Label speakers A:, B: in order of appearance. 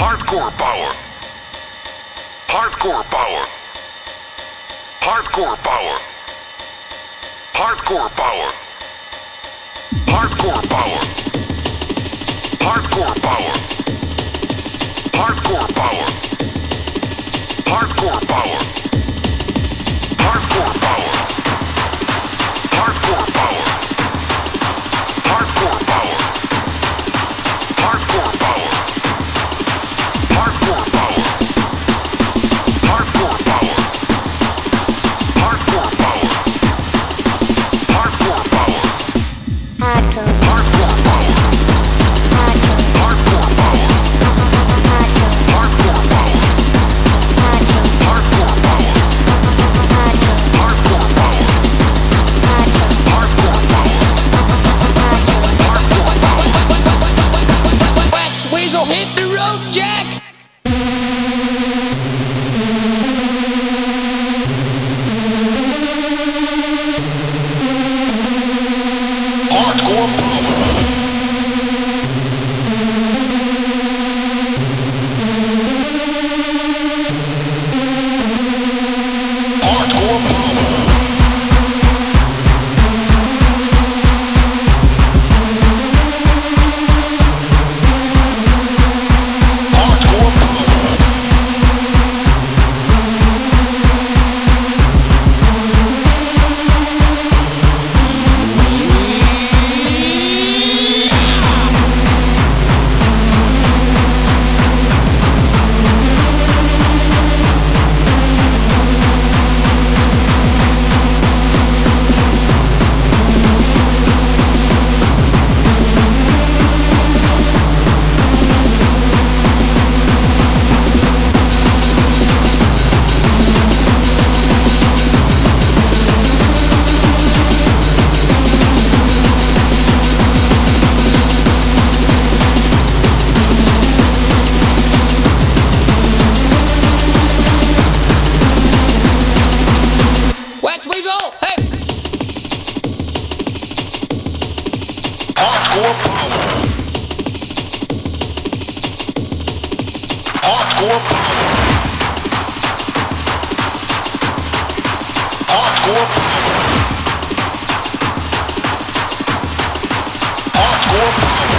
A: Hardcore power. Hardcore power. Hardcore power. Hardcore power. Hardcore power. Hardcore power. Hardcore power. Hardcore power. Hardcore power. Hardcore power. Hardcore power. Hardcore power. Hardcore power. Hardcore power. Hardcore power. Hardcore power.
B: Hardcore.
A: Hardcore power. Hardcore power. Hardcore power. Hardcore power. Hardcore power. Hardcore power. Hardcore power.
C: Wax Weasel, hit the road, Jack!
A: Hardcore power. Hardcore power. Hardcore power.
C: Wax Weasel, hey!
A: Hardcore power. Hardcore power. Hardcore power. Hardcore power.